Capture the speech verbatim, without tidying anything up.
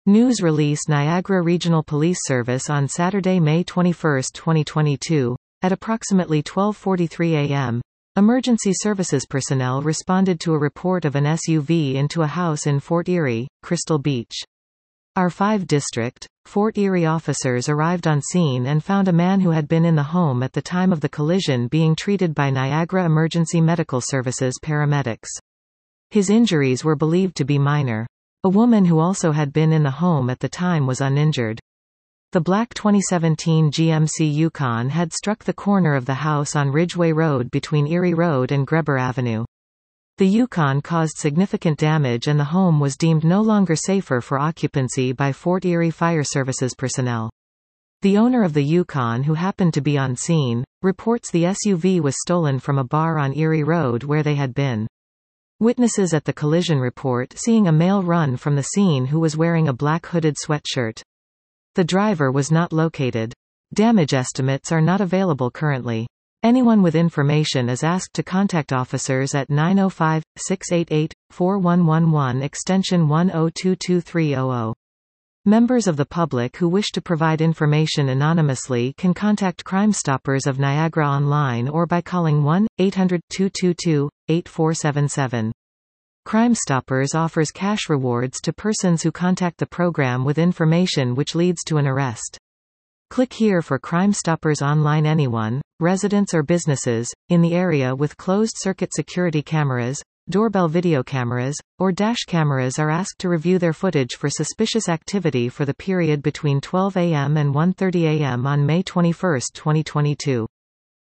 News release Niagara Regional Police Service on Saturday, May twenty-first, twenty twenty-two. At approximately twelve forty-three a m, emergency services personnel responded to a report of an S U V into a house in Fort Erie, Crystal Beach. R five District, Fort Erie officers arrived on scene and found a man who had been in the home at the time of the collision being treated by Niagara Emergency Medical Services paramedics. His injuries were believed to be minor. A woman who also had been in the home at the time was uninjured. The black twenty seventeen G M C Yukon had struck the corner of the house on Ridgeway Road between Erie Road and Greber Avenue. The Yukon caused significant damage and the home was deemed no longer safer for occupancy by Fort Erie Fire Services personnel. The owner of the Yukon, who happened to be on scene, reports the S U V was stolen from a bar on Erie Road where they had been. Witnesses at the collision report seeing a male run from the scene who was wearing a black hooded sweatshirt. The driver was not located. Damage estimates are not available currently. Anyone with information is asked to contact officers at nine oh five, six eight eight, four one one one extension one oh two two three hundred. Members of the public who wish to provide information anonymously can contact Crime Stoppers of Niagara online or by calling one eight hundred, two two two, eight four seven seven. Crime Stoppers offers cash rewards to persons who contact the program with information which leads to an arrest. Click here for Crime Stoppers online. Anyone, residents or businesses, in the area with closed-circuit security cameras, doorbell video cameras, or dash cameras are asked to review their footage for suspicious activity for the period between twelve a m and one thirty a m on May twenty-first, twenty twenty-two.